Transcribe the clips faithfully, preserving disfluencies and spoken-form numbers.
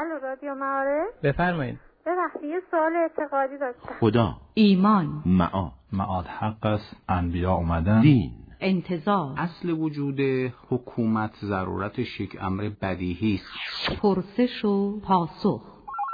الو رادیو معارف. بفرمایید. ببخشید یه سوال اعتقادی داشتم. خدا، ایمان، معاد، معاد حق است، انبیا اومدن، دین، انتظار، اصل وجود حکومت ضرورتش یک امر بدیهی است. پرسش و پاسخ.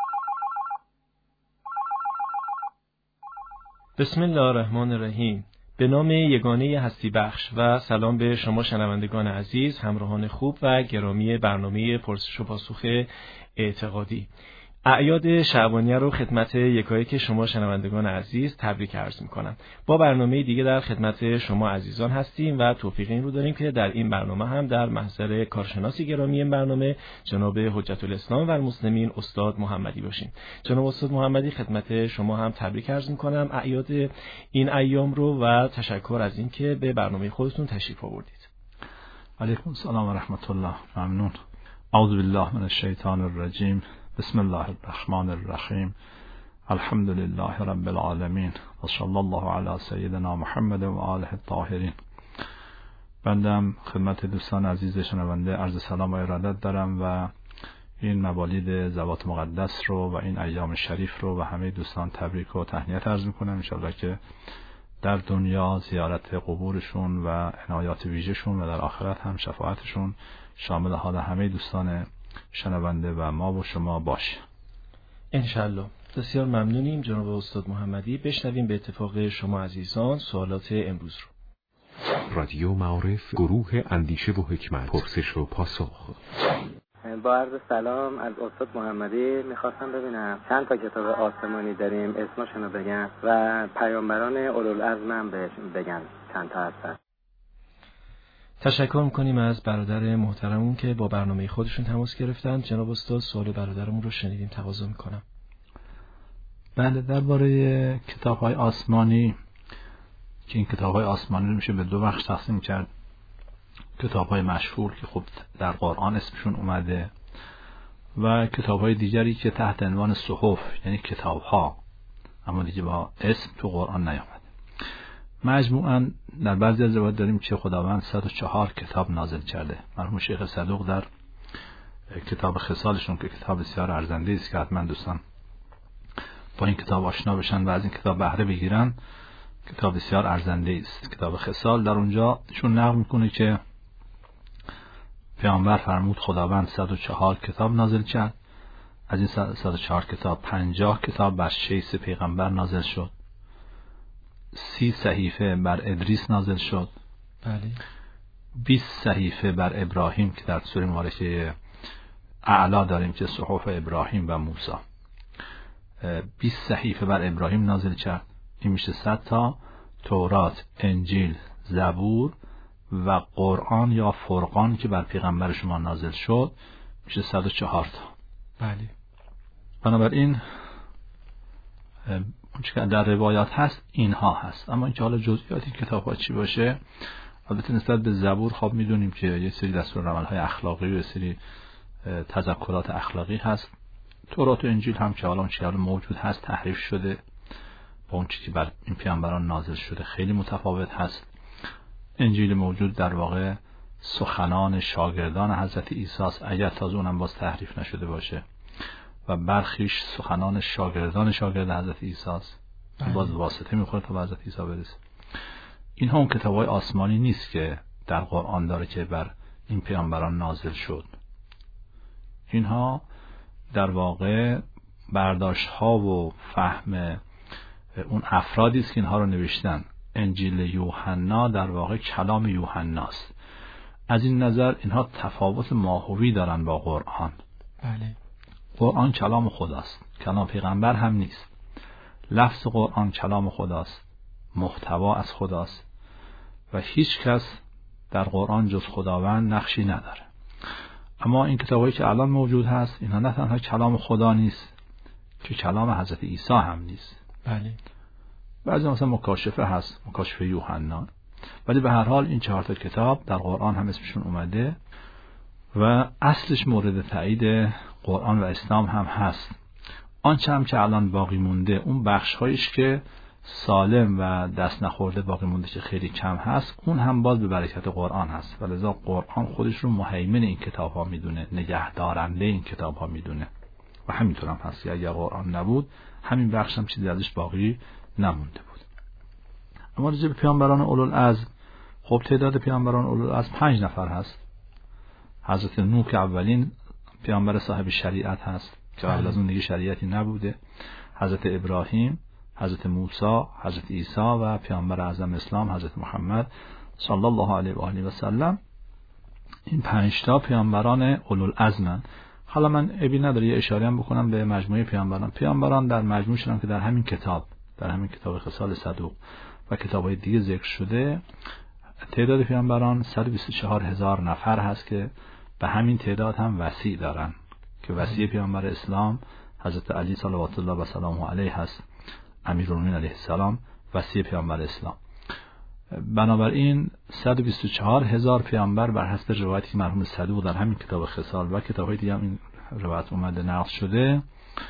بسم الله الرحمن الرحیم. به نام یگانه هستی بخش و سلام به شما شنوندگان عزیز، همراهان خوب و گرامی برنامه پرسش و پاسخ اعتقادی. اعیاد شعبانیه رو خدمت یکایک شما شنوندگان عزیز تبریک عرض می‌کنم. با برنامه دیگه در خدمت شما عزیزان هستیم و توفیق این رو داریم که در این برنامه هم در محضر کارشناسی گرامی این برنامه جناب حجت الاسلام و المسلمین استاد محمدی باشیم. جناب استاد محمدی، خدمت شما هم تبریک عرض می‌کنم اعیاد این ایام رو و تشکر از اینکه به برنامه خودتون تشریف آوردید. علیکم السلام و رحمت الله. ممنون. اعوذ بالله من الشیطان الرجیم. بسم الله الرحمن الرحیم. الحمد لله رب العالمین و صلی الله علی سیدنا محمد و آله الطاهرین. بندم خدمت دوستان عزیز شنونده عرض سلام و ارادت دارم و این موالید زوات مقدس رو و این ایام شریف رو و همه دوستان تبریک و تهنیت عرض میکنم. انشاءالله که در دنیا زیارت قبورشون و عنایات ویژه‌شون و در آخرت هم شفاعتشون شامل حال همه دوستان شنونده و ما و شما باشه انشالله. بسیار ممنونیم جناب استاد محمدی. بشنویم به اتفاق شما عزیزان سوالات امروز رو. رادیو معارف، گروه اندیشه و حکمت، پرسش و پاسخ. با عرض سلام از استاد محمدی میخواستم ببینم چند تا کتاب آسمانی داریم اسمشون رو بگن و پیامبران اولوالعزم هم بگن چند تا هستن. تشکر میکنیم از برادر محترمون که با برنامه خودشون تماس گرفتن. جناب استاد سوال برادرمون رو شنیدیم، تقاضا میکنم. بله، درباره کتاب‌های آسمانی که این کتاب‌های آسمانی رو میشه به دو بخش تقسیم کرد. کتاب‌های مشهور که خب در قرآن اسمشون اومده و کتاب‌های دیگری که تحت عنوان صحف، یعنی کتاب‌ها، اما دیگه با اسم تو قرآن نیامده. مجموعاً در بعضی از روایات داریم که خداوند صد و چهار کتاب نازل کرده. مرحوم شیخ صدوق در کتاب خصالشون که کتاب بسیار ارزنده است که حتما دوستان با این کتاب آشنا بشن و از این کتاب بهره بگیرن، کتاب بسیار ارزنده است. کتاب خصال در اونجا چون نقل میکنه که پیامبر فرمود خداوند صد و چهار کتاب نازل کرد. از این صد و چهار کتاب پنجاه کتاب بر شیث پیغمبر نازل شد، سی صحیفه بر ادریس نازل شد، بله، بیست صحیفه بر ابراهیم که در سوره مبارکه اعلا داریم که صحف ابراهیم و موسی، بیست صحیفه بر ابراهیم نازل کرد. این میشه صد تا. تورات، انجیل، زبور و قرآن یا فرقان که بر پیغمبر شما نازل شد میشه صد و چهار تا. بله. بنابراین چون در روایات هست اینها هست، اما اینکه حالا جزئیات این کتاب ها چی باشه، البته نسبت به زبور خب میدونیم که یه سری دستورالعمل‌های اخلاقی و یه سری تذکرات اخلاقی هست. تورات و انجیل هم که حالا اون چیزا موجود هست تحریف شده، با اون چیزی که بر این پیامبران نازل شده خیلی متفاوت هست. انجیل موجود در واقع سخنان شاگردان حضرت عیسی است، اگر تازه اونم باز تحریف نشده باشه، و برخیش سخنان شاگردان شاگرد حضرت عیسی است، باز واسطه میخوره تا به حضرت عیسی برسه. اینها اون کتاب‌های آسمانی نیست که در قرآن داره که بر این پیامبران نازل شد. اینها در واقع برداشت‌ها و فهم اون افرادی است که اینها رو نوشتن. انجیل یوحنا در واقع کلام یوحناست. از این نظر اینها تفاوت ماهوی دارن با قرآن. بله. قرآن کلام خداست، کلام پیغمبر هم نیست. لفظ قرآن کلام خداست، محتوا از خداست و هیچ کس در قرآن جز خداوند نقشی نداره. اما این کتابایی که الان موجود هست اینها نه تنها کلام خدا نیست که کلام حضرت عیسی هم نیست. بله. بعضی مثلا مکاشفه هست، مکاشفه یوحنا، ولی به هر حال این چهار تا کتاب در قرآن هم اسمشون اومده و اصلش مورد تایید قرآن و اسلام هم هست. آنچه هم که الان باقی مونده، اون بخش هایش که سالم و دست نخورده باقی مونده که خیلی کم هست، اون هم باز به برکت قرآن هست. ولذا قرآن خودش رو مهیمن این کتاب ها میدونه، نگهدارنده این کتاب ها میدونه. و همینطور هم هست که اگر قرآن نبود همین بخش هم چیزی ازش باقی نمونده بود. اما راجع به پیامبران اولوالعزم، خب تعداد پیامبران اولوالعزم پنج نفر هست. حضرت نوح که اولین پیامبر صاحب شریعت هست که قبل از اون دیگه شریعتی نبوده، حضرت ابراهیم، حضرت موسی، حضرت عیسی و پیامبر اعظم اسلام حضرت محمد صلی الله علیه و آله و سلم. این پنج تا پیامبران اولوالعزمن. حالا من ابی نداره یه اشاره هم بکنم به مجموعه پیامبران. پیامبران در مجموع شدن که در همین کتاب، در همین کتاب خصال صدوق و کتاب‌های دیگه ذکر شده، تعداد پیامبران صد و بیست و چهار هزار نفر هست که به همین تعداد هم وصی دارن که وصی پیامبر اسلام حضرت علی صلوات الله و سلامه علیه هست، امیرالمومنین علیه السلام وصی پیامبر اسلام. بنابراین صد و بیست و چهار هزار پیامبر بر حسب روایتی که مرحوم صدوق در همین کتاب خصال و کتاب‌های دیگه هم این روایت اومده نقل شده،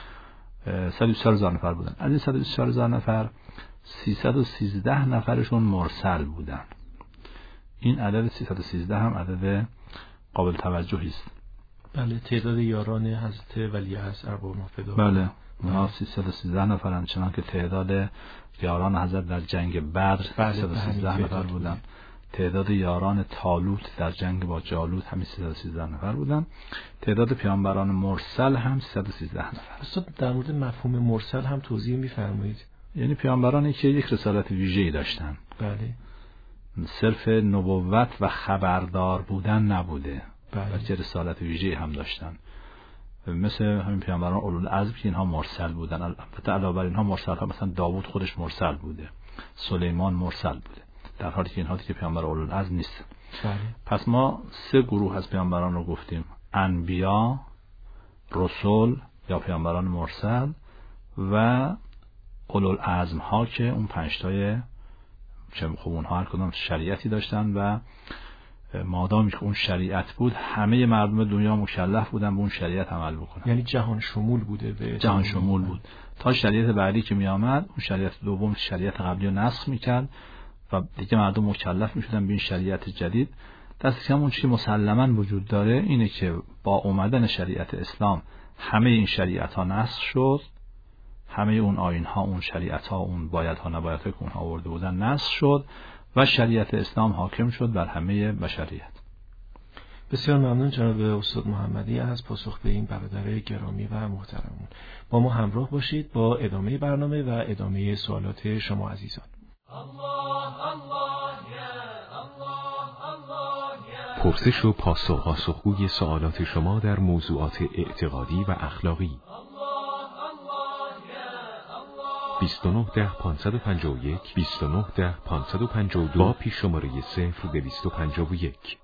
صد و بیست و چهار هزار نفر بودن. از این صد و بیست و چهار هزار نفر سیصد و سیزده نفرشون مرسل بودن. این عدد سیصد و سیزده هم عدد قابل توجهی است. بله، تعداد یاران حضرت ولیعصر ارباب مفدا. بله، اونها سیصد و سیزده نفرن، چنان که تعداد یاران حضرت در جنگ بدر سیصد و سیزده نفر بودن. تعداد یاران طالوت در جنگ با جالوت هم سیصد و سیزده نفر بودن. تعداد پیامبران مرسل هم سیصد و سیزده نفر. استاد در مورد مفهوم مرسل هم توضیح می‌فرمایید؟ یعنی پیامبرانی که یک رسالت ویژه‌ای داشتن. بله. صرف نبوت و خبردار بودن نبوده، بله. بلکه رسالت ویژه‌ای هم داشتن، مثل همین پیامبران اولوالعزم که اینها مرسل بودن. البته علاوه بر اینها مرسل ها مثلا داوود خودش مرسل بوده، سلیمان مرسل بوده، در حالی که اینها دیگه پیامبر اولوالعزم نیست. بله. پس ما سه گروه از پیامبران رو گفتیم: انبیا، رسول یا پیامبران مرسل و اولوالعزم ها که اون پنج تای چه خب اونها هر کدوم شریعتی داشتن و مادامی که اون شریعت بود همه مردم دنیا مکلف بودن به اون شریعت عمل بکنن. یعنی جهان شمول بوده. به جهان شمول بود تا شریعت بعدی که می آمد، اون شریعت دوم شریعت قبلی رو نسخ میکرد و دیگه مردم مکلف میشدن به این شریعت جدید. دست کم اون چیزی مسلماً وجود داره اینه که با اومدن شریعت اسلام همه این شریعت ها نسخ شد، همه اون آیین ها، اون شریعت ها، اون باید ها نباید ها که اونها آورده بودن نسخ شد و شریعت اسلام حاکم شد بر همه بشریت. بسیار ممنون جناب استاد محمدی از پاسخ به این برادر گرامی و محترمون. با ما همراه باشید با ادامه برنامه و ادامه سوالات شما عزیزان. پرسش و پاسخ، پاسخگوی سوالات شما در موضوعات اعتقادی و اخلاقی. بیست و نه ده پانصد و پنجاه و یک بیست و نه ده پانصد و پنجاه و دو با پیش شماره صفر دویست و پنجاه و یک.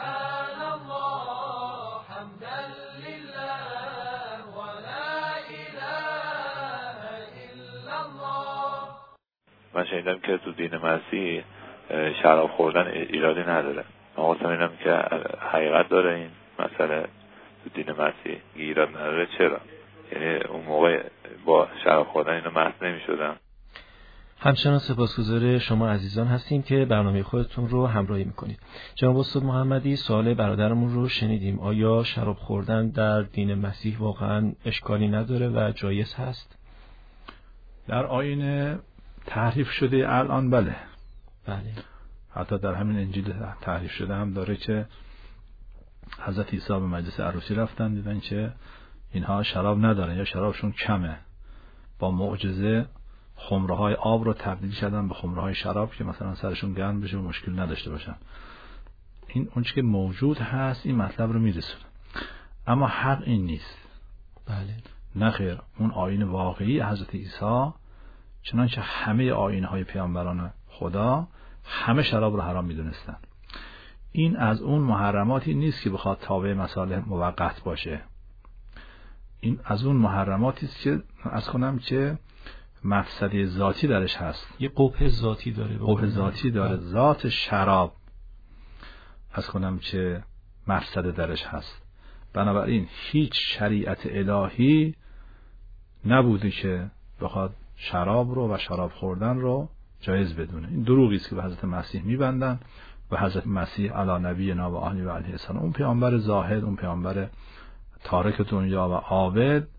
من شنیدم که تو دین مسیح شراب خوردن ایرادی نداره. من شنیدم که حقیقت داره این مسئله تو دین مسیح ایراد نداره. چرا؟ یعنی اون موقع با شراب خوردن اینو مست نمی شدن. همچنان سپاسگزار شما عزیزان هستیم که برنامه خودتون رو همراهی میکنید. جناب استاد محمدی، سوال برادرمون رو شنیدیم. آیا شراب خوردن در دین مسیح واقعا اشکالی نداره و جایز هست؟ در آیین تحریف شده الان بله. بله. حتی در همین انجیل تحریف شده هم داره که حضرت عیسی به مجلس عروسی رفتن، دیدن که اینها شراب ندارن یا شرابشون کمه، با معجزه خمره های آب رو تبدیل کردن به خمره های شراب که مثلا سرشون گرم بشه و مشکل نداشته باشن. این اون چیزی که موجود هست این مطلب رو میرسونه، اما حق این نیست. بله. نه خیر، اون آیین واقعی حضرت عیسی چنانچه همه آیین‌های پیامبران خدا همه شراب رو حرام میدونستن. این از اون محرماتی نیست که بخواد تابع مصالح موقت باشه. این از اون محرماتی است که از کنم که مفسده ذاتی درش هست. یه قبح ذاتی داره. قبح ذاتی داره. ذات شراب از کنم که مفسده درش هست. بنابراین هیچ شریعت الهی نبوده که بخواد شراب رو و شراب خوردن رو جایز بدونه. این دروغی است که به حضرت مسیح میبندن و حضرت مسیح علی نبینا و آله و علیه السلام، اون پیامبر زاهد، اون پیامبر تارک دنیا و عابد،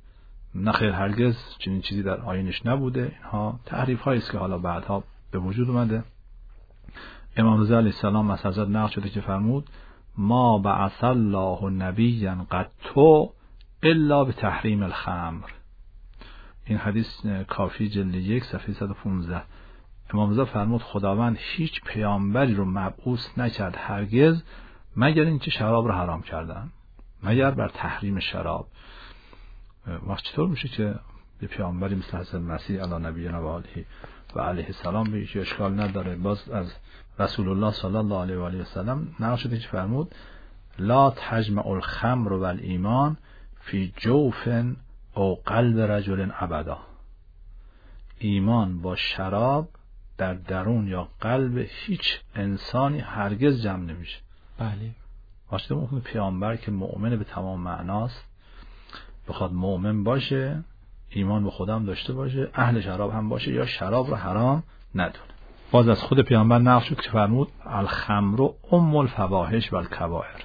نخیر هرگز چنین چیزی در آیینش نبوده. اینها تحریف هایی است که حالا بعدها به وجود اومده. امام رضا علیه السلام از حضرت نقل شده که فرمود ما بعث الله نبیا قط الا به تحریم الخمر. این حدیث کافی جلد یک صفحه صد و پانزده. امام رضا فرمود خداوند هیچ پیامبری رو مبعوث نکرد هرگز مگر اینکه شراب رو حرام کردن، مگر بر تحریم شراب. وقت چطور میشه که به پیامبری مثل حضرت مسیح علی نبینا و آله و علیه السلام به هیچ اشکال نداره؟ باز از رسول الله صلی الله علیه و آله و سلم نقل شده که فرمود لا تجمع الخمر والایمان فی جوف او قلب رجل ابدا. ایمان با شراب در درون یا قلب هیچ انسانی هرگز جمع نمیشه. بله. واسه اون پیامبر که مؤمن به تمام معناست بخواد مؤمن باشه، ایمان به خدا هم داشته باشه، اهل شراب هم باشه یا شراب رو حرام ندونه. باز از خود پیامبر نقل شد که فرمود الخمر ام الفواحش و الکبائر.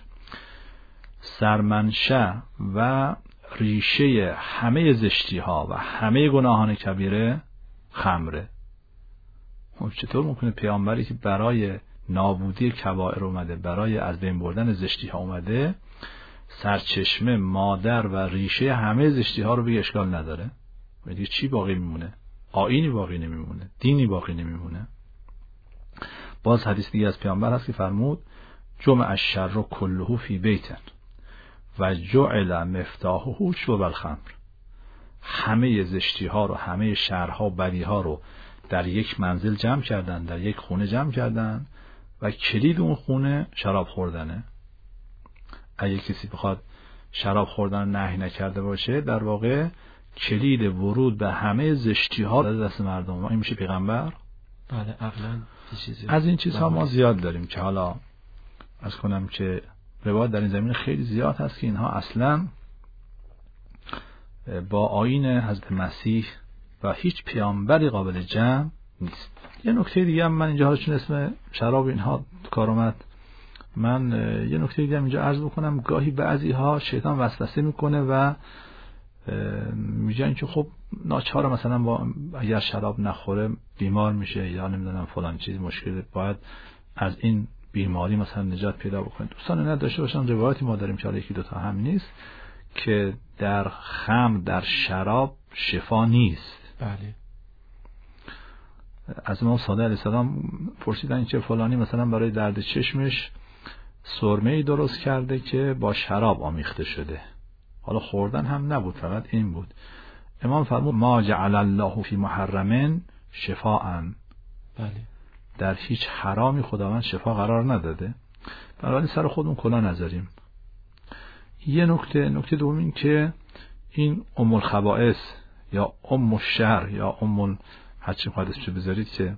سرمنشأ و ریشه همه زشتی ها و همه گناهان کبیره خمره. چطور ممکنه پیامبری که برای نابودی کبائر اومده، برای از بین بردن زشتی ها اومده، سرچشمه، مادر و ریشه همه زشتی ها رو به اشکال نداره؟ دیگه چی باقی میمونه؟ آیینی باقی نمیمونه، دینی باقی نمیمونه. باز حدیث دیگه از پیامبر هست که فرمود جمع الشر کله فی بیتن و جعل مفتاحه شرب الخمر. همه زشتی ها رو، همه شرها و بدی ها رو در یک منزل جمع کردن، در یک خونه جمع کردن و کلید اون خونه شراب خوردنه. اگه کسی بخواد شراب خوردن نهی نکرده باشه، در واقع کلید ورود به همه زشتی ها در دست مردم. این میشه پیغمبر؟ بله عقلاً. از این چیزها ما زیاد داریم که حالا از کنم که روایت در این زمین خیلی زیاد هست که اینها اصلا با آیین حضرت مسیح و هیچ پیامبری قابل جمع نیست. یه نکته دیگه هم من اینجا حالا چون اسم شراب اینها کار اومد، من یه نکته دیگه هم اینجا عرض بکنم. گاهی بعضی ها شیطان وسوسه میکنه و میگن که خب ناچار مثلا با اگر شراب نخوره بیمار میشه یا نمیدونم فلان چیز مشکل، باید از این بیماری مثلا نجات پیدا بکنه. دوستان نداشته باشن روایتی ما داریم که یکی دوتا هم نیست که در خمر، در شراب شفا نیست. بله. از امام صادق علیه السلام پرسیدن که فلانی مثلا برای درد چشمش سرمه‌ای درست کرده که با شراب آمیخته شده، حالا خوردن هم نبود، فقط این بود. امام فرمود ما جعل الله فی محرم شفاء. بله. در هیچ حرامی خداوند شفا قرار نداده، بنابراین سر خودمون کلا نذاریم. یه نکته نکته دوم این که این ام الخبائث یا ام الشر یا ام هرچی خواهد اسمشو بذارید که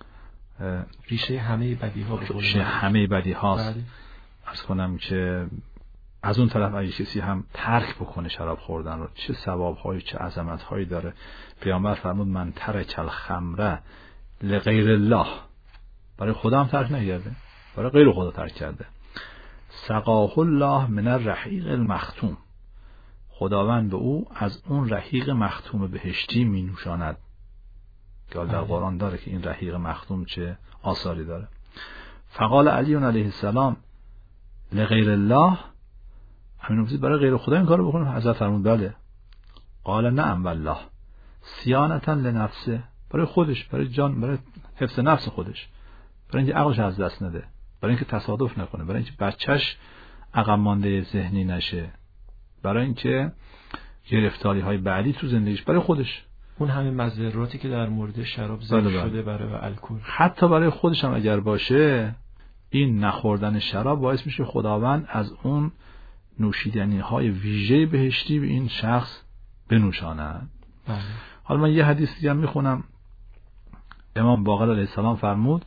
ریشه همه بدی ها ریشه همه بدی هاست. بله. عرض کنم که از اون طرف اگه کسی هم ترک بکنه شراب خوردن رو، چه ثواب هایی چه عظمت هایی داره. پیامبر فرمود من ترک الخمر لغیر الله، برای خدا هم ترک نکرده، برای غیر خدا ترک کرده. سقاه الله من الرحیق المختوم، خداوند به او از اون رحیق مختوم بهشتی می نوشاند که در قرآن داره که این رحیق مختوم چه آثاری داره. فقال علی علیه السلام لغیر الله، همین گفتید برای غیر خدا این کارو بکنیم؟ حضرت فرمود بله. قال نعم والله صیانتا لنفسه، برای خودش، برای جان، برای حفظ نفس خودش، برای اینکه عقلش از دست نده، برای اینکه تصادف نکنه، برای اینکه بچهش عقب مانده ذهنی نشه، برای اینکه گرفتاری های بعدی تو زندگیش، برای خودش. اون همه مضراتی که در مورد شراب ذکر شده برای الکل، حتی برای خودش هم اگر باشه، این نخوردن شراب باعث میشه خداوند از اون نوشیدنی های ویژه بهشتی به این شخص بنوشاند. بله. حالا من یه حدیث دیگه میخونم. امام باقر علیه السلام فرمود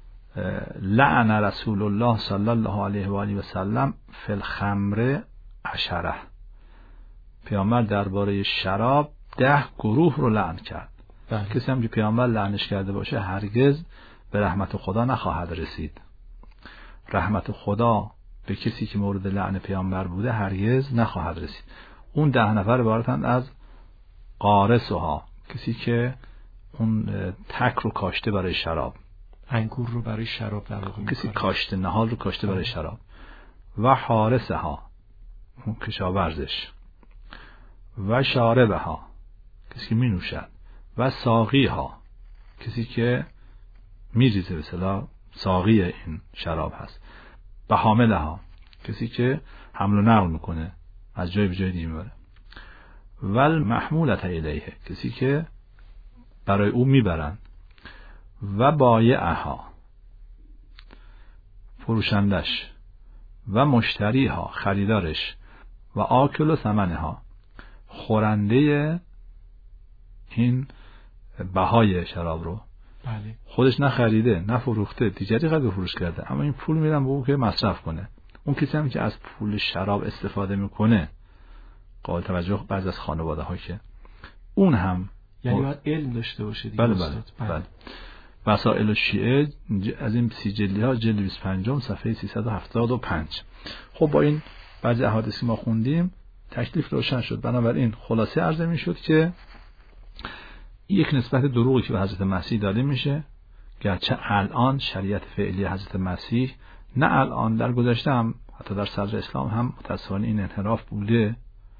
لعن رسول الله صلی الله علیه و آله و سلم فی الخمر عشره. پیامبر درباره شراب ده گروه رو لعن کرد. بله. کسی هم که پیامبر لعنش کرده باشه هرگز به رحمت خدا نخواهد رسید. رحمت خدا به کسی که مورد لعن پیامبر بوده هرگز نخواهد رسید. اون ده نفر عبارتند از قارسها، کسی که اون تک رو کاشته برای شراب، انگور رو برای شراب در واقع کسی کاشته، نهال رو کاشته برای شراب. و حارسها، اون کشاورزش. و شاربها، کسی که می نوشد. و ساقیها، کسی که می ریزه، به اصطلاح ساقی این شراب هست. و حاملها، کسی که حمل و نقل میکنه، از جای به جای دیگه میبره. و المحمولة الیه، کسی که برای او میبرن. و بایعها، فروشندش. و مشتریها، خریدارش. و آکل و ثمنها، خورنده این بهای شراب رو. بله. خودش نه خریده نه فروخته، دیگری قد فروش کرده، اما این پول میدن به اون که مصرف کنه. اون کسی هم که از پول شراب استفاده میکنه، قابل توجه بعض از خانواده ها که اون هم یعنی باید علم داشته باشه دیگه. بله بله, بله. بله. وسائل الشیعه از این سی جلدی ها، جلد بیست و پنج صفحه سیصد و هفتاد و پنج. خب با این بعضی احادیثی ما خوندیم تکلیف روشن شد. بنابراین خلاصه عرض میشد که یک نسبت دروغی که به حضرت مسیح داده میشه، گرچه الان شریعت فعلی حضرت مسیح، نه الان، در گذشته هم، حتی در صدر اسلام هم متأسفانه این انحراف بوده.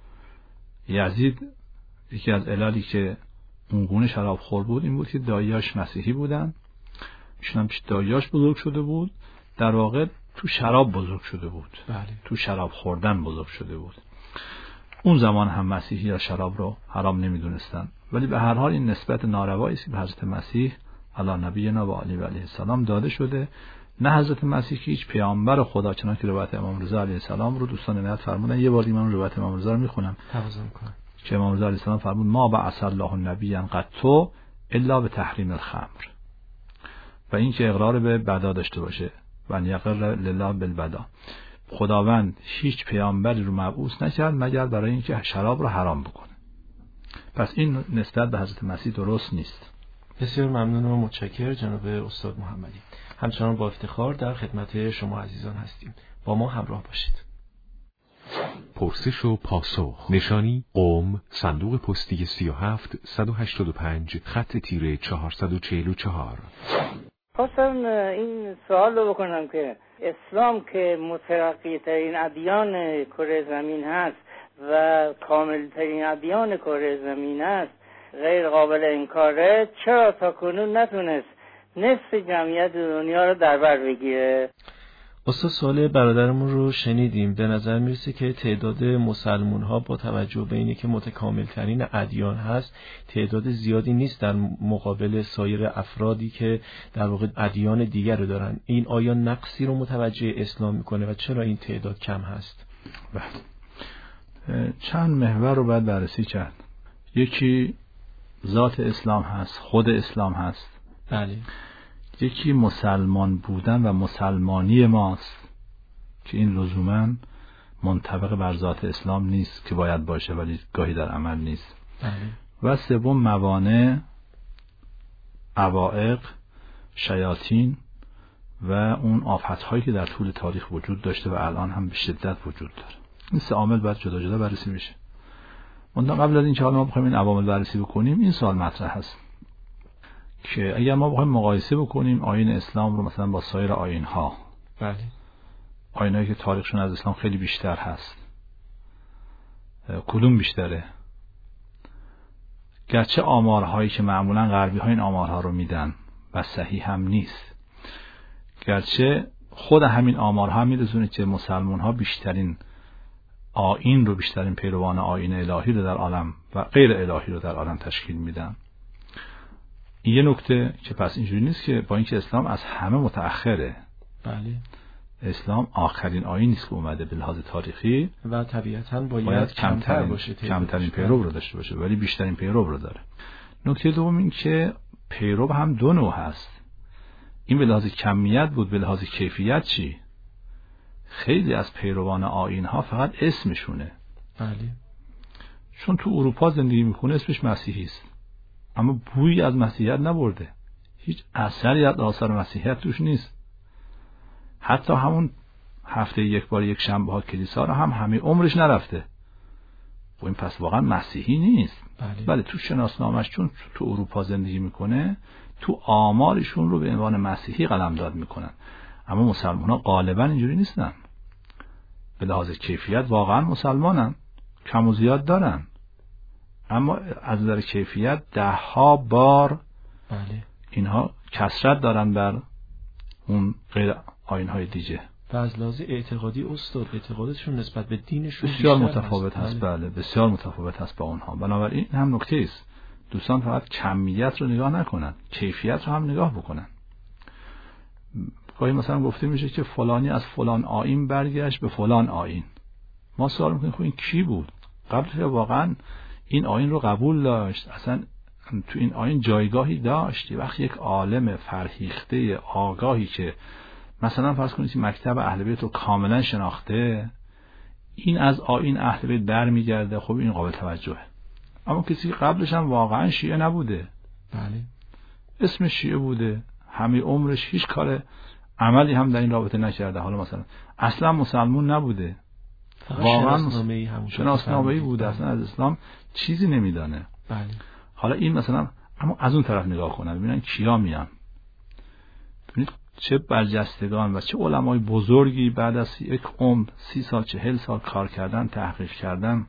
یزید یکی از علالی که اونگونه شراب خور بود این بود که داییاش مسیحی بودن، ایشون هم داییاش بزرگ شده بود، در واقع تو شراب بزرگ شده بود. بله. تو شراب خوردن بزرگ شده بود. اون زمان هم مسیحی یا شراب رو حرام نمیدونستن، ولی به هر حال این نسبت ناروایی است که به حضرت مسیح علی نبینا و علی علیه السلام داده شده. نه حضرت مسیح که هیچ پیامبر خدا، چنانکه روایت امام رضا علیه السلام رو دوستان عنایت فرمودن. یه بار من روایت امام رضا رو میخونم تواضع میکنم که امام رضا علیه السلام فرمود ما بعث الله نبیا قط الا به تحریم الخمر، و این که اقرار به بدا داشته باشه و یقر لله بالبدا. خداوند هیچ پیامبری رو مبعوث نکرد مگر برای اینکه شراب رو حرام بکنه. پس این نسبت به حضرت مسیح درست نیست. بسیار ممنون و متشکر جناب استاد محمدی. همچنان با افتخار در خدمت شما عزیزان هستیم. با ما همراه باشید. پرسش و پاسخ. نشانی قم، صندوق پستی سی و هفت صد و هشتاد و پنج، خط تیره چهارصد و چهل و چهار. خواستم این سوال رو بکنم که اسلام که مترقی ترین ادیان کره زمین هست و کامل ترین ادیان کره زمین است، غیر قابل انکاره، چرا تا کنون نتونست نصف جمعیت دنیا رو در بر بگیره؟ استاد سوال برادرمون رو شنیدیم. به نظر میرسه که تعداد مسلمون ها با توجه به اینه که متکامل ترین ادیان هست تعداد زیادی نیست در مقابل سایر افرادی که در واقع ادیان دیگر رو دارن. این آیا نقصی رو متوجه اسلام میکنه و چرا این تعداد کم هست؟ بله، چند محور رو باید بررسی کرد. یکی ذات اسلام هست، خود اسلام هست. بله. یکی مسلمان بودن و مسلمانی ماست که این لزوماً منطبق بر ذات اسلام نیست که باید باشه ولی گاهی در عمل نیست. بله. و سوم موانع، عوائق، شیاطین و اون آفت‌هایی که در طول تاریخ وجود داشته و الان هم به شدت وجود داره. این سه عامل باید جدا جدا بررسی بشه. منتها قبل از این که حالا ما بخوایم این عوامل بررسی بکنیم، این سوال مطرح هست که اگر ما بخوایم مقایسه بکنیم آیین اسلام رو مثلا با سایر آیین‌ها، بله، آیین‌هایی که تاریخشون از اسلام خیلی بیشتر هست، کدوم بیشتره؟ گرچه آمارهایی که معمولاً غربی‌ها این آمارها رو میدن و صحیح هم نیست، گرچه خود همین آمارها میرسونه که مسلمان‌ها بیشترین آیین رو، بیشترین پیروان آیین الهی رو در عالم و غیر الهی رو در عالم تشکیل میدن. این یه نکته که پس اینجوری نیست که با اینکه اسلام از همه متأخره، بله، اسلام آخرین آیین نیست که اومده به لحاظ تاریخی و طبیعتاً باید, باید کمتر باشه، کمترین پیرو رو داشته باشه ولی بیشترین پیرو رو داره. نکته دوم این که پیرو هم دو نوع هست. این به لحاظ کمیت بود، به لحاظ کیفیت چی؟ خیلی از پیروان آیین ها فقط اسمشونه. بله. چون تو اروپا زندگی میکنه اسمش مسیحی است اما بویی از مسیحیت نبرده، هیچ اثری از آثار مسیحیت توش نیست. حتی همون هفته یک بار یک شنبه ها کلیسا رو هم همه عمرش نرفته. و این پس واقعا مسیحی نیست. بله, بله تو شناسنامش چون تو اروپا زندگی میکنه، تو آمارشون رو به عنوان مسیحی قلمداد میکنن. اما مسلمان ها غالبا اینجوری نیستن. به لحاظ کیفیت واقعا مسلمانن، کم و زیاد دارن، اما از نظر کیفیت ده ها بار بله اینها کثرت دارن بر اون غیر آیین‌های دیگه. و از لحاظ اعتقادی استاد اعتقادشون نسبت به دینشون بسیار متفاوت هست. بله. بله بسیار متفاوت هست با اونها. بنابراین این هم نکته است. دوستان فقط کمیت رو نگاه نکنن، کیفیت رو هم نگاه بکنن. گاهی مثلا گفته میشه که فلانی از فلان آیین برگشت به فلان آیین. ما سوال میکنیم خب این کی بود؟ قبلش واقعا این آیین رو قبول داشت؟ اصلا تو این آیین جایگاهی داشت؟ وقتی یک عالم فرهیخته آگاهی که مثلا فرض کنید که مکتب اهل بیت رو کاملا شناخته، این از آیین اهل بیت برمیگرده، خب این قابل توجهه. اما کسی قبلش هم واقعا شیعه نبوده، بله اسم شیعه بوده، همه عمرش هیچ کار عملی هم در این رابطه نکرده، حالا مثلا اصلا مسلمون نبوده، واقعا شناسنامه‌ای بوده، اصلا از اسلام چیزی نمیدانه. بله. حالا این مثلا اما از اون طرف نگاه کنن ببینن کیا میان، ببینید چه برجستگان و چه علمای بزرگی بعد از یک عمر سی سال چهل سال کار کردن، تحقیق کردن،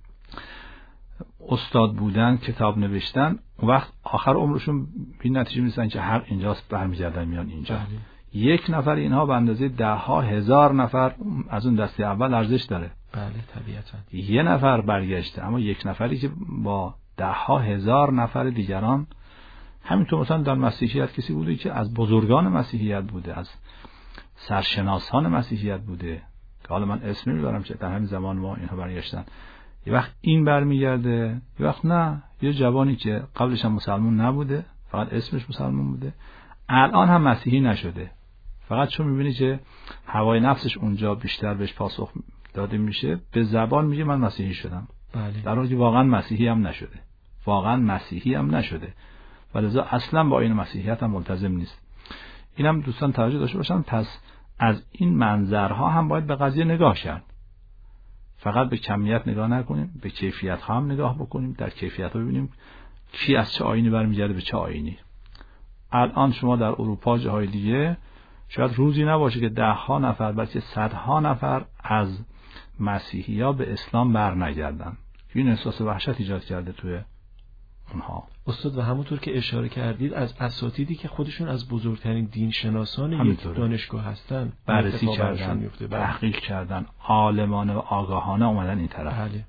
استاد بودن، کتاب نوشتن، اون وقت آخر عمرشون به نتیجه میرسن که حق اینجاست، برمیگردن میان اینجا. بله. یک نفر اینها به اندازه ده ها هزار نفر از اون دسته اول ارزش داره. بله طبیعتا. یه نفر برگشته، اما یک نفری که با ده ها هزار نفر دیگران، همینطور مثلا در مسیحیت کسی بوده که از بزرگان مسیحیت بوده، از سرشناسان مسیحیت بوده که حالا من اسمی میبرم که در همین زمان ما اینها برگشتن. یه وقت این برمیگرده، یه وقت نه، یه جوانی که قبلش هم مسلمان نبوده، فقط اسمش مسلمان بوده، الان هم مسیحی نشده، فقط چون میبینی که هوای نفسش اونجا بیشتر بهش پاسخ داده میشه، به زبان میگه من مسیحی شدم. بله. در حالی که واقعا مسیحی هم نشده، واقعا مسیحی هم نشده، ولذا اصلا با این مسیحیت هم ملتزم نیست. اینم دوستان توجه داشته باشن. پس از این منظرها هم باید به قضیه نگاه کرد، فقط به کمیت نگاه نکنیم، به کیفیت ها هم نگاه بکنیم، در کیفیت ها ببینیم کی از چه آیینی برمیگرده به چه آیینی. الان شما در اروپا جاهای دیگه شاید روزی نباشه که ده ها نفر بلکه صدها نفر از مسیحی ها به اسلام بر نگردن. این احساس وحشت ایجاد کرده توی اونها. استاد و همونطور که اشاره کردید از اساتیدی که خودشون از بزرگترین دین شناسان یک دانشگاه هستن بررسی کردن، تحقیق کردن، عالمانه و آگاهانه اومدن این طرف. بله.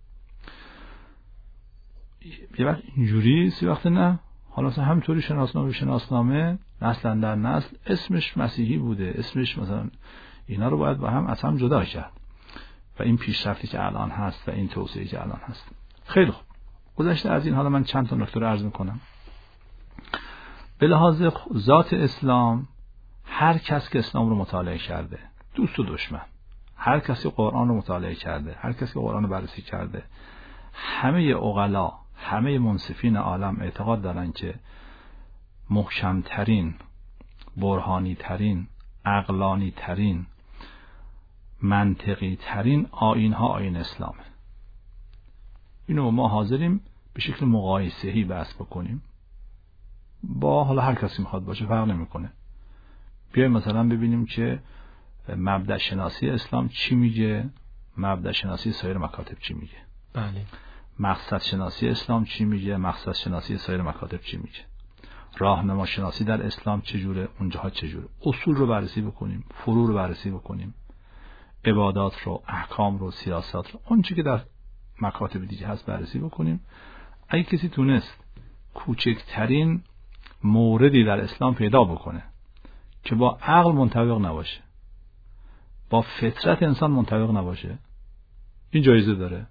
یه وقت اینجوری، سی وقت نه. حالا مثلا همینطوری شناسنامه شناسنامه نسل در نسل اسمش مسیحی بوده، اسمش مثلا، اینا رو باید با هم از هم جدا کرد. و این پیشرفتی که الان هست و این توسعه‌ای که الان هست. خیلی خوب. گذشته از این حالا من چند تا نکته رو عرض میکنم. به لحاظ ذات اسلام، هر کس که اسلام رو مطالعه کرده، دوست و دشمن، هر کسی قرآن رو مطالعه کرده، هر کسی که قرآن رو بررسی کرده، همه عقلا، همه منصفین عالم اعتقاد دارن که محکمترین، برهانی ترین، عقلانی ترین، منطقی ترین آیین ها آیین اسلامه. اینو ما حاضریم به شکل مقایسه‌ای بحث بکنیم با حالا هر کسی میخواد باشه، فرق نمیکنه. بیایم مثلا ببینیم که مبدأ شناسی اسلام چی میگه، مبدأ شناسی سایر مکاتب چی میگه. بله. مقصد شناسی اسلام چی میگه، مقصد شناسی سایر مکاتب چی میگه. راهنما شناسی در اسلام چجوره، اونجاها چجوره. اصول رو بررسی بکنیم، فروع رو بررسی بکنیم، عبادات رو، احکام رو، سیاست رو، اون چیزی که در مکاتب دیگه هست بررسی بکنیم. اگه کسی تونست کوچکترین موردی در اسلام پیدا بکنه که با عقل منطبق نباشه، با فطرت انسان منطبق نباشه، این جایزه داره.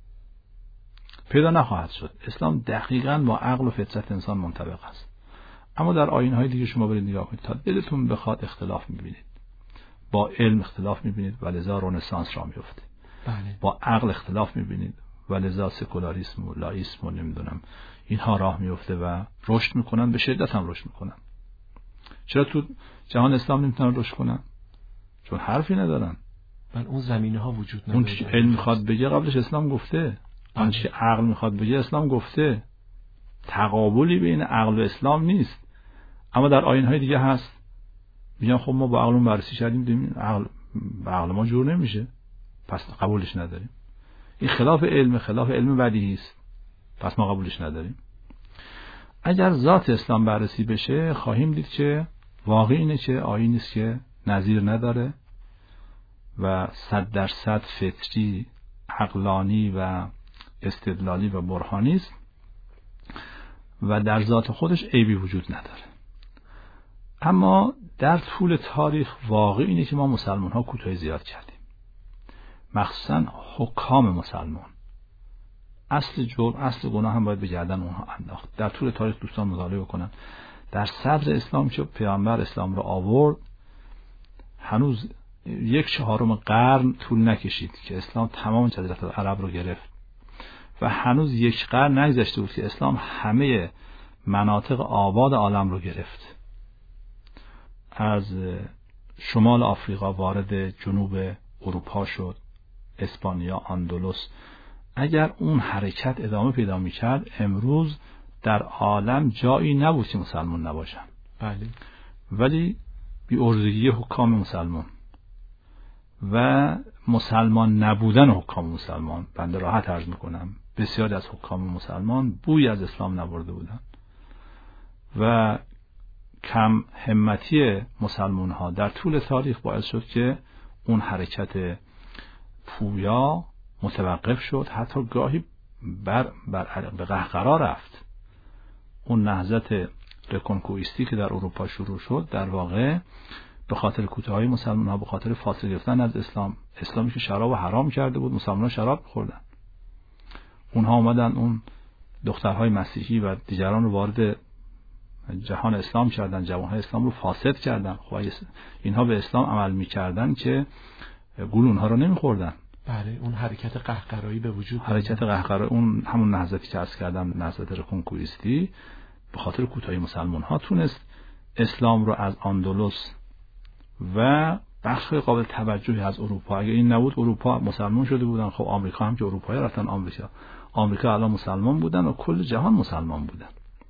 پیدا نخواهد شد. اسلام دقیقاً با عقل و فطرت انسان منطبق است. اما در آیین‌های دیگه شما برید نگاه کنید، تا دلتون بخواد اختلاف می‌بینید. با علم اختلاف می‌بینید و لذا رنسانس را می‌افته. بله. با عقل اختلاف می‌بینید و لذا سکولاریسم و لائیسم و نمیدونم اینها راه می‌افته و رشد می‌کنن، به شدت هم رشد می‌کنن. چرا تو جهان اسلام نمی‌تونن رشد کنن؟ چون حرفی ندارن. من اون زمینه‌ها وجود نداره. اون علم می‌خواد بگه قبلش اسلام گفته. آنچه عقل میخواد بگه اسلام گفته. تقابلی بین عقل و اسلام نیست. اما در آیین‌های دیگه هست. میگن خب ما با عقلمون بررسی کردیم دیدیم عقل با عقل ما جور نمیشه، پس قبولش نداریم. این خلاف علم، خلاف علم بدیهی است، پس ما قبولش نداریم. اگر ذات اسلام بررسی بشه خواهیم دید که واقع اینه که آیینی است که نظیر نداره و صد درصد فطری، عقلانی و استدلالی و برهانی است و در ذات خودش عیبی وجود نداره. اما در طول تاریخ واقع اینه که ما مسلمان ها کوتاهی زیاد کردیم، مخصوصا حکام مسلمان. اصل جرم، اصل گناه هم باید به گردن اونها انداخت. در طول تاریخ دوستان مطالعه بکنن در صدر اسلام که پیامبر اسلام رو آورد هنوز یک چهارم قرن طول نکشید که اسلام تمام جزیره عرب رو گرفت و هنوز یک قرن نگذشته بود که اسلام همه مناطق آباد عالم رو گرفت. از شمال آفریقا وارد جنوب اروپا شد، اسپانیا، اندلس. اگر اون حرکت ادامه پیدا می‌کرد امروز در عالم جایی نبود که مسلمان نباشن. بله. ولی بی ارزگی حکام مسلمان و مسلمان نبودن حکام مسلمان، بنده راحت عرض میکنم بسیاری از حکام مسلمان بوی از اسلام نبرده بودن و کم همتی مسلمان ها در طول تاریخ باعث شد که اون حرکت پویا متوقف شد، حتی گاهی بر, بر به قهقرا رفت. اون نهضت رکونکویستی که در اروپا شروع شد در واقع به خاطر کوتاهی مسلمان ها، به خاطر فاصله گرفتن از اسلام، اسلامی که شراب و حرام کرده بود، مسلمان ها شراب خوردن. اونها اومدن اون دخترهای مسیحی و دیگران رو وارد جهان اسلام کردن، جوانهای اسلام رو فاسد کردن. خب اینها به اسلام عمل میکردن که گول اونها رو نمیخوردن. بله، اون حرکت قهقرایی به وجود حرکت قهقرایی، اون همون نهضتی که عرض کردم، نهضت رکونکویستی، به خاطر کوتاهی مسلمان ها تونست اسلام رو از اندلس و بخش قابل توجهی از اروپا، اگه این نبود اروپا مسلمان شده بودن. خب آمریکا هم که اروپایی رفتن آمریکا، آمریکا الان مسلمان بودن و کل جهان مسلمان بودن.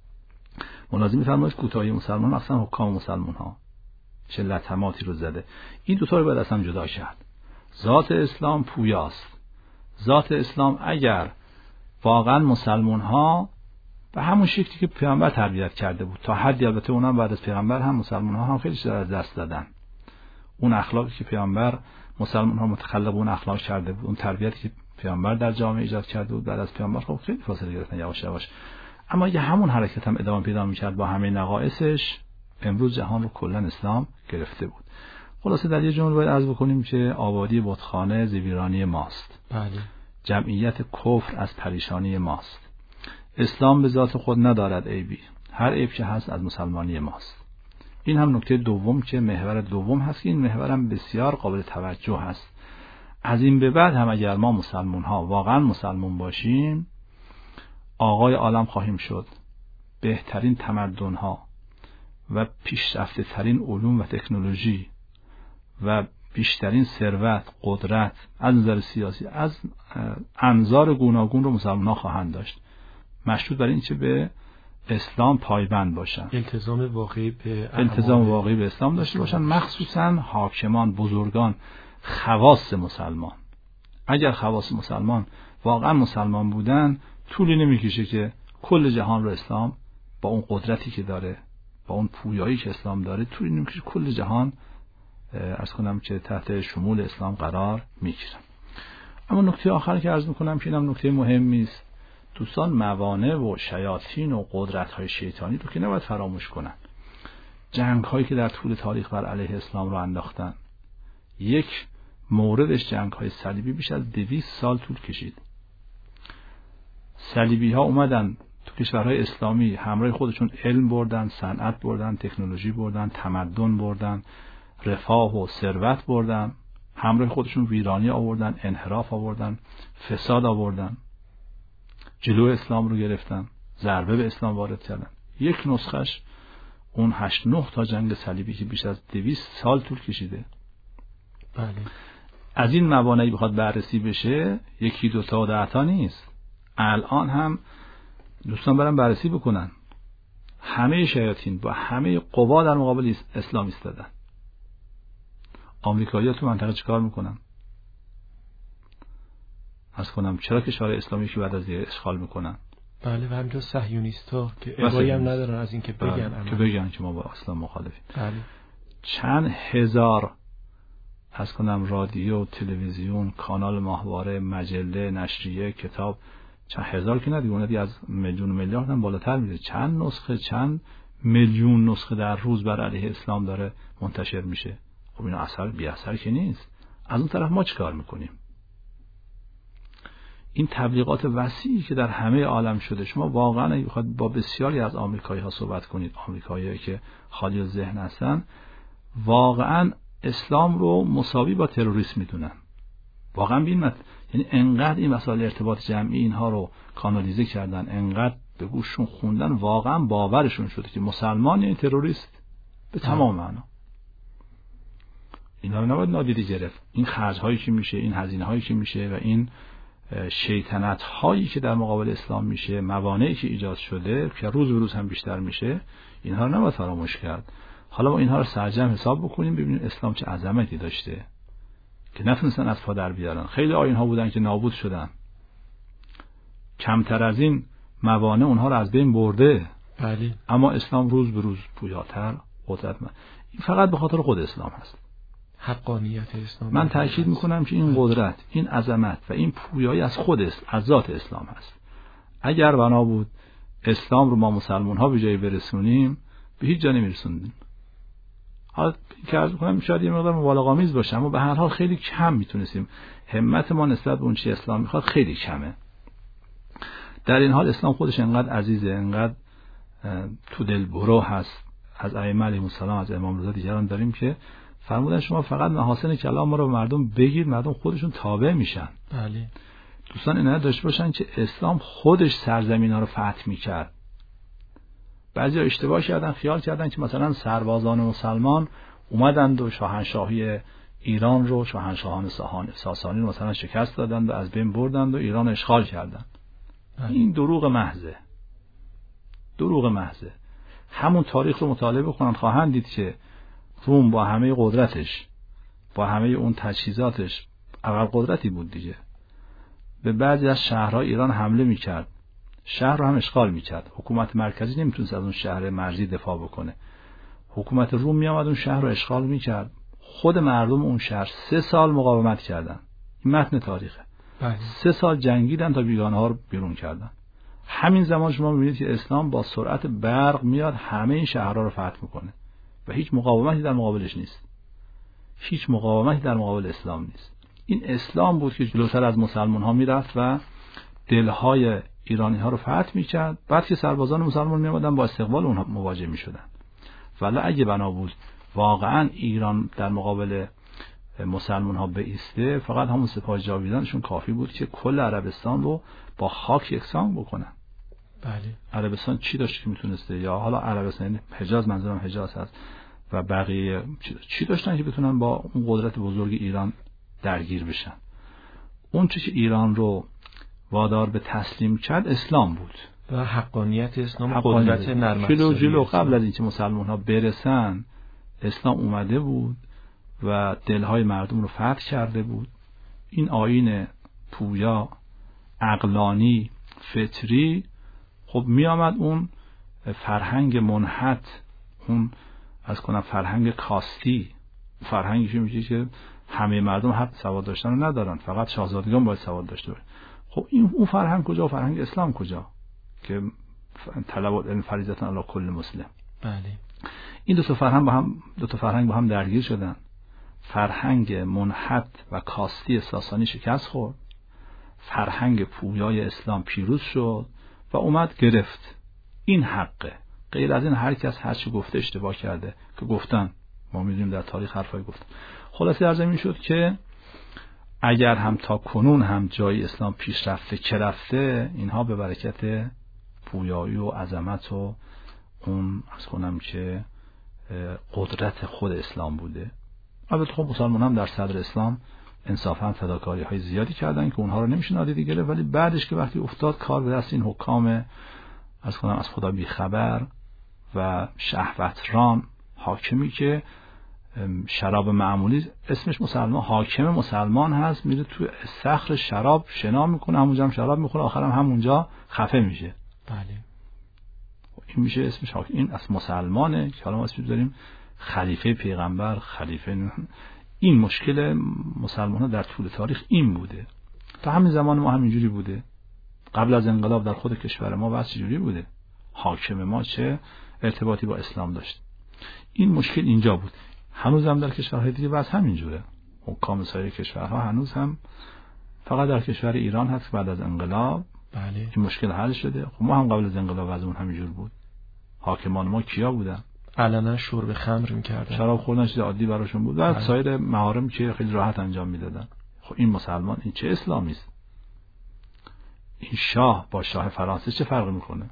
ملازم می‌فرمایید کوتاهی مسلمان اصلا حکام مسلمان ها چه لطماتی رو زده. این دو تا رو باید اصلا جدا کرد. ذات اسلام پویاست. ذات اسلام اگر واقعا مسلمان ها به همون شکلی که پیامبر تربیت کرده بود، تا حدی البته اونم بعد از پیامبر هم مسلمان ها هم خیلی چیزا از دست دادن. اون اخلاقی که پیامبر مسلمان ها متخلق اون اخلاق کرده بود، اون تربیتی که پیامبر در جامعه ایجاد کرده بود، بعد از پیامبر خب خیلی فاصله گرفتن یواش یواش. اما اگه همون حرکت هم ادامه پیدا می‌کرد با همه نقایصش، امروز جهان رو کلا اسلام گرفته بود. خلاصه در یه جمله باید عرض بکنیم که آبادی بتخانه زویرانی ماست. بله. جمعیت کفر از پریشانی ماست. اسلام به ذات خود ندارد عیبی، هر عیب که هست از مسلمانی ماست. این هم نکته دوم که محور دوم هست که این محور هم بسیار قابل توجه هست. از این به بعد هم اگر ما مسلمان ها واقعا مسلمان باشیم آقای عالم خواهیم شد. بهترین تمدن ها و پیشرفته ترین علوم و تکنولوژی و بیشترین ثروت، قدرت از نظر سیاسی از انظار گوناگون رو مسلمان ها خواهند داشت، مشروط بر این که به اسلام پایبند باشن، التزام واقعی به التزام واقعی به اسلام داشته باشن، مخصوصا حاکمان، بزرگان، خواص مسلمان. اگر خواص مسلمان واقعا مسلمان بودن طولی نمیکشه که کل جهان رو اسلام با اون قدرتی که داره، با اون پویایی که اسلام داره، طولی نمیکشه کل جهان عرض کنم که تحت شمول اسلام قرار میگیرن. اما نکته آخر که عرض میکنم که اینم نکته مهمی است، دوستان موانع و شیاطین و قدرت‌های شیطانی رو که نباید فراموش کنن. جنگ‌هایی که در طول تاریخ بر علیه اسلام رو انداختن، یک موردش جنگ‌های صلیبی بیش از دویست سال طول کشید. صلیبی‌ها اومدن تو کشورهای اسلامی همراه خودشون علم بردن، صنعت بردن، تکنولوژی بردن، تمدن بردن، رفاه و ثروت بردن، همراه خودشون ویرانی آوردن، انحراف آوردن، فساد آوردن، جلو اسلام رو گرفتن، ضربه به اسلام وارد کردن. یک نسخش اون هشت نه تا جنگ صلیبی که بیش از دویست سال طول کشیده. بله. از این موانعی بخواد بررسی بشه یکی دو تا و ده تا نیست. الان هم دوستان برن بررسی بکنن، همه شیاطین با همه قوا در مقابل اسلام ایستادن. آمریکایی‌ها تو منطقه چیکار میکنن؟ عرض کنم چرا کشورهای اسلامی که بعد از دیگه اشغال میکنن؟ بله، و همینطور صهیونیست‌ها که ابایی هم ندارن از اینکه بگن بله. که بگن که ما با اسلام مخالفیم. بله. چند هزار عرض کنم رادیو، تلویزیون، کانال ماهواره، مجله، نشریه، کتاب، چند هزار که ندیگه، اون از میلیون و میلیارد هم بالاتر میره. چند نسخه، چند میلیون نسخه در روز بر علیه اسلام داره منتشر میشه. خب اینا اثر بی اثر که نیست. از اون طرف ما چیکار میکنیم؟ این تبلیغات وسیعی که در همه عالم شده، شما واقعا بخواد با بسیاری از آمریکایی‌ها صحبت کنید، آمریکایی‌هایی که خالی از ذهن هستن، واقعا اسلام رو مساوی با تروریسم میدونن. واقعا ببینید، یعنی انقدر این مسائل ارتباط جمعی اینها رو کانالیزه کردن، انقدر به گوششون خوندن، واقعا باورشون شده که مسلمان یعنی تروریست به تمام معنا. اینا رو نباید نادیده گرفت. این خرج‌هایی که میشه، این هزینه‌هایی که میشه و این شیطنت‌هایی که در مقابل اسلام میشه، موانعی که ایجاد شده که روز به روز هم بیشتر میشه، اینها رو نباید فراموش کرد. حالا ما اینها رو سرجم حساب بکنیم، ببینیم اسلام چه عظمتی داشته که نتونستن از پا در بیارن. خیلی آیین‌ها بودن که نابود شدن، کمتر از این موانع اونها رو از بین برده. بله. اما اسلام روز به روز پویاتر، قدرتمند. این فقط به خاطر خود اسلام هست. حقانیت اسلام. من تاکید میکنم که این قدرت، این عظمت و این پویایی از خود است، از ذات اسلام هست. اگر بنا بود اسلام رو ما مسلمان ها به جایی برسونیم، به هیچ جا نمیرسوندیم. حالا که عرض کنم شاید یه مقدار مبالغه‌آمیز باشه، اما به هر حال خیلی کم میتونستیم. همت ما نسبت به اون چی اسلام میخواد خیلی کمه. در این حال اسلام خودش انقدر عزیزه، انقدر تو دل برو هست. از ائمه علیهم السلام، از امام رضا دیگران داریم که فرمودن شما فقط محاسن کلام ما رو به مردم بگید، مردم خودشون تابع میشن. بله. دوستان اینا داشته باشن که اسلام خودش سرزمین‌ها رو فتح میکرد. بعضی اشتباه کردن، خیال کردن که مثلا سربازان مسلمان اومدند و شاهنشاهی ایران رو، شاهنشاهان ساسانی رو مثلا شکست دادند و از بین بردند و ایران اشغال کردند. بله. این دروغ محضه. دروغ محضه. همون تاریخ رو مطالعه بکنن خواهند دید که روم با همه قدرتش، با همه اون تجهیزاتش، اول قدرتی بود دیگه، به بعضی از شهرهای ایران حمله میکرد، شهر رو هم اشغال میکرد. حکومت مرکزی نمیتونست از اون شهر مرزی دفاع بکنه. حکومت روم میامد اون شهر رو اشغال میکرد. خود مردم اون شهر سه سال مقاومت کردن. این متن تاریخه. بله. سه سال جنگیدن تا بیگانه ها رو بیرون کردن. همین زمان شما میبینید که اسلام با سرعت برق میاد همه این شهرها رو فتح میکنه و هیچ مقاومتی در مقابلش نیست. هیچ مقاومتی در مقابل اسلام نیست. این اسلام بود که جلوتر از مسلمان ها میرفت و دلهای ایرانی ها رو فتح میکرد. بعد که سربازان مسلمان میامدن با استقبال اونها مواجه میشدن. ولی اگه بنا بود واقعا ایران در مقابل مسلمان ها بایسته، فقط همون سپاه جاویدانشون کافی بود که کل عربستان رو با خاک یکسان بکنن. بله. عربستان چی داشت که میتونسته، یا حالا عربستان حجاز، منظورم حجاز هست، و بقیه چی داشتن که بتونن با اون قدرت بزرگ ایران درگیر بشن؟ اون چیزی که ایران رو وادار به تسلیم کرد اسلام بود و حقانیت اسلام، حقانیت قدرت نرم افزاری. جلو جلو قبل از اینکه مسلمان ها برسن اسلام اومده بود و دلهای مردم رو فتح کرده بود. این آیین پویا، عقلانی، فطری، خب می آمد اون فرهنگ منحت، اون از کنم فرهنگ کاستی، فرهنگی که میشه که همه مردم حق سواد داشتن رو ندارن، فقط شاهزادگان باید سواد داشته باشن. خب این اون فرهنگ کجا و فرهنگ اسلام کجا که طلب العلم فریضة علی کل مسلم؟ بله. این دو تا فرهنگ با هم دو تا فرهنگ با هم درگیر شدن. فرهنگ منحت و کاستی ساسانی شکست خورد، فرهنگ پویای اسلام پیروز شد و اومد گرفت. این حقه. غیر از این هر کس هر چی گفته اشتباه کرده که گفتن، ما میدونیم در تاریخ حرفای گفتن. خلاصه عرض می شد که اگر هم تا کنون هم جای اسلام پیش رفته که رفته، اینها به برکت پویایی و عظمت و اون از کنم که قدرت خود اسلام بوده. البته خب مسلمان هم در صدر اسلام انصافا فداکاری های زیادی کردن که اونها رو نمیشه نادیده گرفت، ولی بعدش که وقتی افتاد کار به دست این حکام از خودم از خدا بیخبر و شهوتران، حاکمی که شراب معمولی اسمش مسلمان، حاکم مسلمان هست، میره تو صخر شراب شنا میکنه، همونجا هم شراب میخوره، آخرم هم همونجا خفه میشه. بله. این میشه اسمش حاکم. این از مسلمانه که حالا ما اسمش داریم خلیفه پیغمبر، خلیفه. این مشکل مسلمان ها در طول تاریخ این بوده. تا همین زمان ما همینجوری بوده. قبل از انقلاب در خود کشور ما بس چجوری بوده؟ حاکم ما چه ارتباطی با اسلام داشت؟ این مشکل اینجا بود. هنوز هم در کشورهای دیگه بس همینجوره. حکام سایر کشورها هنوز هم، فقط در کشور ایران هست بعد از انقلاب بله این مشکل حل شده. خب ما هم قبل از انقلاب وضعمون همینجور بود. حاکمان ما کیا بودن؟ علنا شرب خمر می‌کردن، شراب خوردن چیز عادی براشون بود. و سایر محارم که خیلی راحت انجام میدادن. خب این مسلمان، این چه اسلامی است؟ این شاه با شاه فرانسه چه فرقی میکنه؟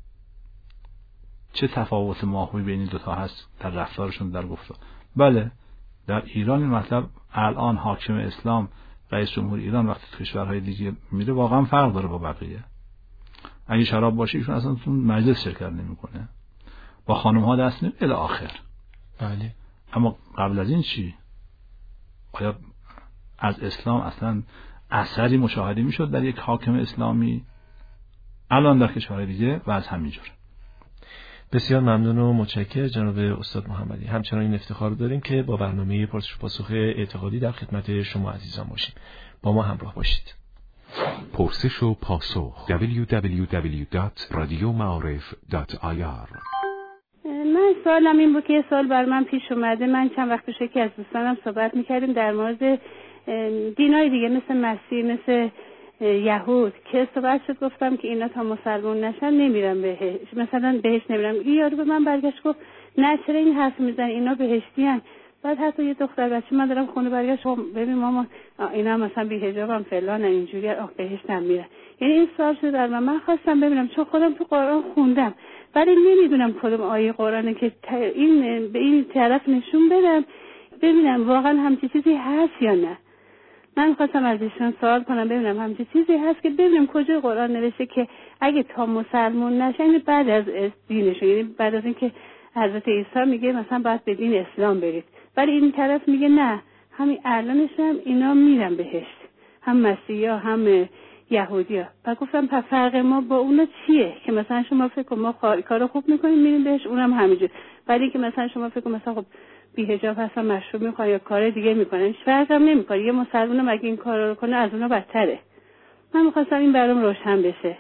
چه تفاوت ماهوی بین این دو تا هست در رفتارشون، در گفتار؟ بله در ایران این مطلب الان حاکم اسلام رئیس جمهور ایران وقتی تو کشورهای دیگه میره واقعا فرق داره با بقیه. اگه شراب باشه ایشون اصلا تو مجلس شرکت نمیکنه، با خانم ها دست نمی الی آخر. بله. اما قبل از این چی؟ آیا از اسلام اصلا اثری مشاهده میشد در یک حاکم اسلامی؟ الان در کشورهای دیگه و از همینجور. بسیار ممنون و متشکرم جناب استاد محمدی. همچنان این افتخار رو داریم که با برنامه پرسش و پاسخ اعتقادی در خدمت شما عزیزان باشیم. با ما همراه باشید. پرسش و پاسخ دبلیو دبلیو دبلیو دات رادیو معارف دات آی آر. من سوالم این بود که یه سوال بر من پیش اومده. من چند وقت پیش که از دوستانم صحبت میکردیم در مورد دینای دیگه مثل مسیح، مثل یهود که صحبت شد، گفتم که اینا تا مسلمان نشن نمیرن بهش، مثلا بهش نمیرن. این یارو به من برگشت گفت نه چرا این حرف میزنی، اینا بهشتیان. بعد حتی یه دختر بچه من دارم خونه برگشت ببین مامان اینا مثلا بی حجابن فلان اینجوری، آخ بهشت نمیرن. یعنی این سوال شد در من. من خواستم ببینم چون خودم تو قرآن خوندم ولی نمیدونم کدوم آیه قرآنه که این به این طرف نشون بدم ببینم واقعا همچین چیزی هست یا نه. من خواستم از ایشون سوال کنم ببینم همچین چیزی هست که ببینم کجا قرآن نوشته که اگه تا مسلمان نشن بعد از دینشون، یعنی بعد از اینکه حضرت عیسی میگه مثلا باید به دین اسلام برید، ولی این طرف میگه نه همین الانش هم اینا میرن بهشت، هم مسیحا هم یهودیا. و گفتم پس فرق ما با اونا چیه که مثلا شما فکر کن ما کارو خوب میکنیم میریم بهش، اونم همینجور، ولی که مثلا شما فکر کن مثلا خب بی حجاب هستن مشروب میخوان یا کار دیگه میکنن، هیچ فرقی هم نمیکنه. یه مسلمان مگه این کارا رو کنه از اونا بدتره. من میخواستم این برام روشن بشه.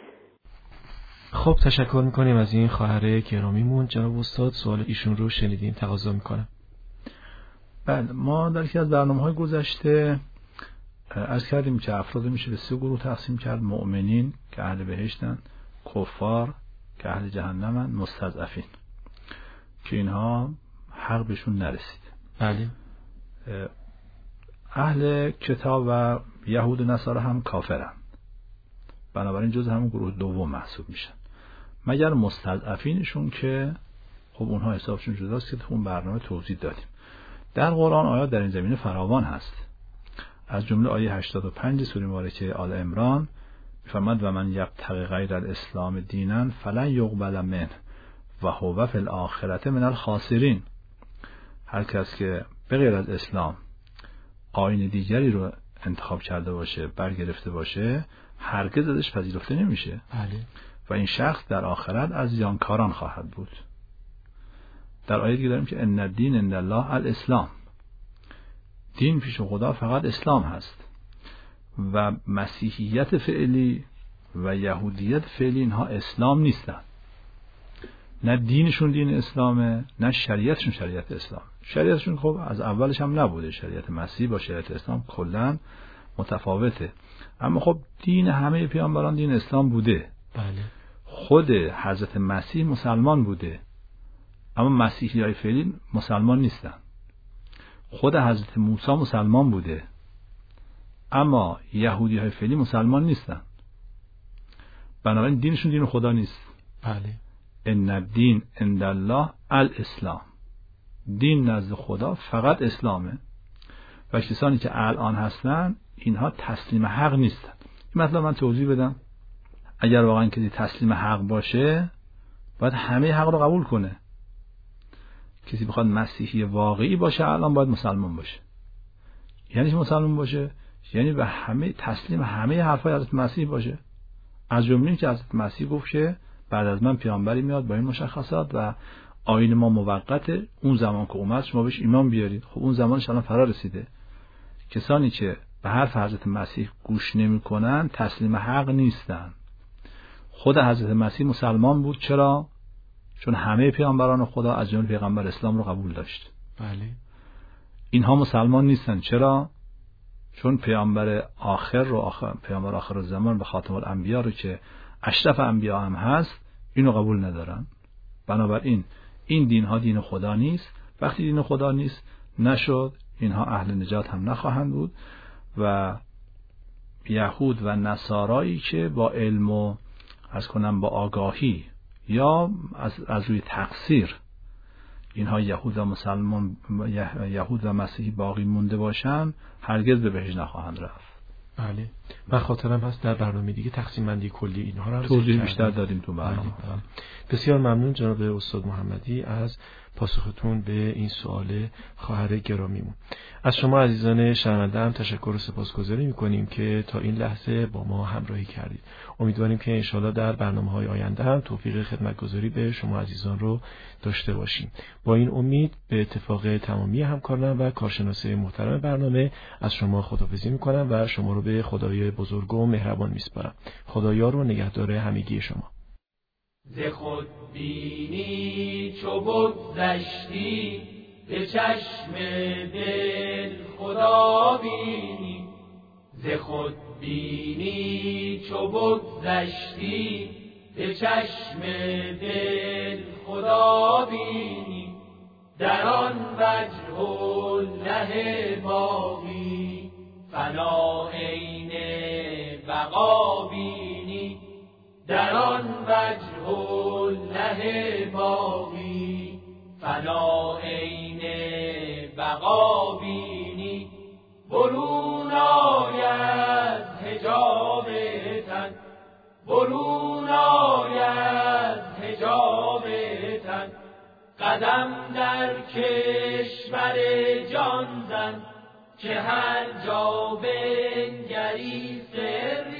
خب تشکر میکنیم از این خواهر گرامیمون. جناب استاد سوال ایشون رو شنیدیم، تقاضا میکنم. بله ما در یکی از برنامه‌های گذشته عرض کردیم که افراد میشه به سه گروه تقسیم کرد: مؤمنین که اهل بهشتن، کفار که اهل جهنمن، مستضعفین که اینها حق بهشون نرسید. بله. اهل کتاب و یهود و نصارا هم کافرن، بنابراین جز همون گروه دوم محسوب میشن، مگر مستضعفینشون که خب اونها حسابشون جداست که تو اون برنامه توضیح دادیم. در قرآن آیات در این زمینه فراوان هست، از جمله آیه هشتاد و پنج سوره مبارکه آل عمران می‌فرماد و من یبتغی غیر الاسلام دینا فلن یقبل منه و هو فی الاخره من الخاسرین. هر کس که به غیر از اسلام آیین دیگری رو انتخاب کرده باشه، برگرفته باشه، هرگز ازش پذیرفته نمیشه. بله. و این شخص در آخرت از زیانکاران خواهد بود. در آیه دیگه داریم که ان الدین عند الله الاسلام، دین پیش خدا فقط اسلام هست. و مسیحیت فعلی و یهودیت فعلی اینها اسلام نیستن، نه دینشون دین اسلامه نه شریعتشون شریعت اسلام. شریعتشون خب از اولش هم نبوده، شریعت مسیح با شریعت اسلام کلا متفاوته، اما خب دین همه پیامبران دین اسلام بوده. بله. خود حضرت مسیح مسلمان بوده، اما مسیحی های فعلی مسلمان نیستن. خود حضرت موسی مسلمان بوده، اما یهودی های فعلی مسلمان نیستن، بنابراین دینشون دین خدا نیست. بله. ان الدین عند الله الاسلام، دین نزد خدا فقط اسلامه. و کسانی که الان هستن اینها تسلیم حق نیستن. این مطلب من توضیح بدم. اگر واقعا کسی تسلیم حق باشه باید همه حق رو قبول کنه. کسی بخواد مسیحی واقعی باشه الان باید مسلمان باشه. یعنی چه مسلمان باشه؟ یعنی به همه تسلیم همه حرفای حضرت مسیح باشه. از جمله اینکه حضرت مسیح گفت که بعد از من پیامبری میاد با این مشخصات و آیین ما موقته، اون زمان که اومد شما بهش ایمان بیارید. خب اون زمانش الان فرا رسیده. کسانی که به حرف حضرت مسیح گوش نمی‌کنن تسلیم حق نیستن. خود حضرت مسیح مسلمان بود. چرا؟ چون همه پیامبران خدا از جمله پیغمبر اسلام رو قبول داشت. بله. اینها مسلمان نیستن. چرا؟ چون پیامبر آخر رو آخر پیامبر آخر الزمان به خاتم الانبیا رو که اشرف انبیا هم هست اینو قبول ندارن. بنابراین این دین ها دین خدا نیست. وقتی دین خدا نیست نشد، اینها اهل نجات هم نخواهند بود. و یهود و نصارایی که با علم و از کنم با آگاهی یا از, از روی تقصیر اینها یهود و مسلمان یهود و مسیحی باقی مونده باشن هرگز به بهشت نخواهند رفت. بله. من خاطرم هست در برنامه دیگه تقسیم بندی کلی اینها رو توضیح بیشتر دادیم تو برنامه. بله. بله. بسیار ممنون جناب استاد محمدی از پاسختون به این سوال خواهر گرامیمون. از شما عزیزان شنونده هم تشکر و سپاسگزاری می‌کنیم که تا این لحظه با ما همراهی کردید. امیدواریم که انشالله در برنامه‌های آینده هم توفیق خدمتگزاری به شما عزیزان رو داشته باشیم. با این امید به اتفاق تمامی همکاران و کارشناسای محترم برنامه از شما خداحافظی می‌کنم و شما رو به خدای بزرگ و مهربان می‌سپارم. خدایار و نگهدار همگی شما. ز خود بینی چو بگذشتی به چشم دل خدا بینی. ز خود بینی چو بگذشتی به چشم دل خدا بینی. در آن وجه الله باقی فنا عین بقا بینی. در آن وجه الله باقی فنا عین بقا بینی. برون آید حجاب تن، برون آید حجاب تن. قدم در کشور جان زن که هر جا بنگری سر